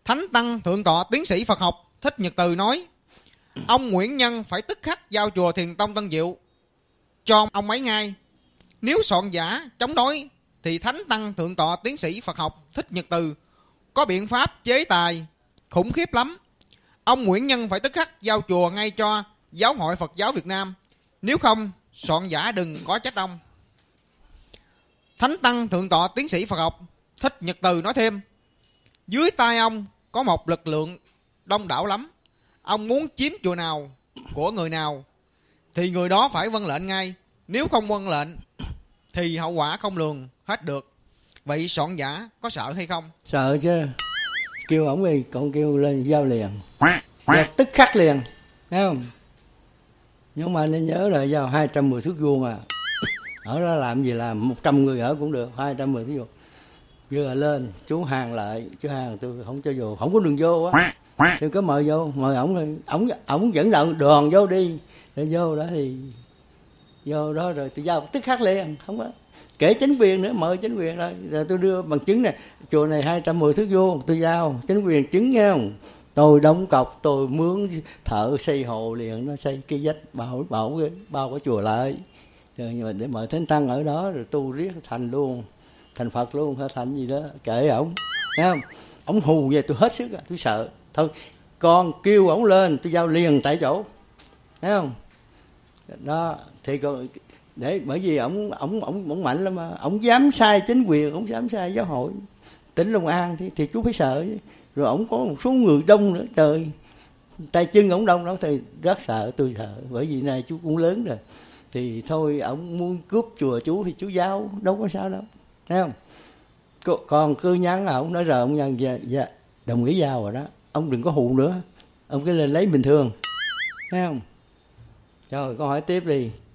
Thánh tăng thượng tọa tiến sĩ Phật học Thích Nhật Từ nói, ông Nguyễn Nhân phải tức khắc giao chùa Thiền Tông Tân Diệu cho ông ấy ngay. Nếu soạn giả chống đối thì Thánh tăng thượng tọa tiến sĩ Phật học Thích Nhật Từ có biện pháp chế tài khủng khiếp lắm. Ông Nguyễn Nhân phải tức khắc giao chùa ngay cho Giáo hội Phật giáo Việt Nam, nếu không soạn giả đừng có trách ông. Thánh tăng thượng tọa tiến sĩ Phật học Thích Nhật Từ nói thêm, dưới tay ông có một lực lượng đông đảo lắm. Ông muốn chiếm chùa nào của người nào thì người đó phải vâng lệnh ngay. Nếu không vâng lệnh thì hậu quả không lường hết được. Vậy soạn giả có sợ hay không? Sợ chứ. Kêu ổng đi, còn kêu lên giao liền, giao tức khắc liền, thấy không? Nhưng mà nên nhớ là giao 210 thước vuông à. Ở đó làm gì làm 100 người ở cũng được, 210 thước vuông. Vừa lên chú hàng lại, chú hàng tôi không cho vô, không có đường vô á. Tôi có mời vô, mời ổng dẫn động đoàn vô đi, để vô đó thì vô đó rồi tôi giao tức khắc liền, không có kể chính quyền nữa, mời chính quyền rồi tôi đưa bằng chứng này, chùa này 210 thước vuông, tôi giao chính quyền chứng nghe không? Tôi đóng cọc, tôi mướn thợ xây hồ liền, nó xây cái vách bao cái chùa lại, rồi nhưng mà để mời thánh tăng ở đó rồi tu riết thành luôn, thành Phật luôn, hay thành gì đó, kệ ổng, thấy không? Ổng hù về tôi hết sức, tôi sợ. Thôi con kêu ổng lên, tôi giao liền tại chỗ, thấy không? Đó thì còn để bởi vì ổng mạnh lắm mà, ổng dám sai chính quyền, ổng dám sai giáo hội tỉnh Long An thì chú phải sợ chứ. Rồi ổng có một số người đông nữa, trời, tay chân ổng đông đó thì rất sợ, tôi sợ. Bởi vì này chú cũng lớn rồi thì thôi, ổng muốn cướp chùa chú thì chú giao, đâu có sao đâu, thấy không? Còn cứ nhắn ổng nói rồi ông nhân dạ, đồng ý giao rồi đó, ông đừng có hù nữa, ông cứ lên lấy bình thường, thấy không? Rồi con hỏi tiếp đi.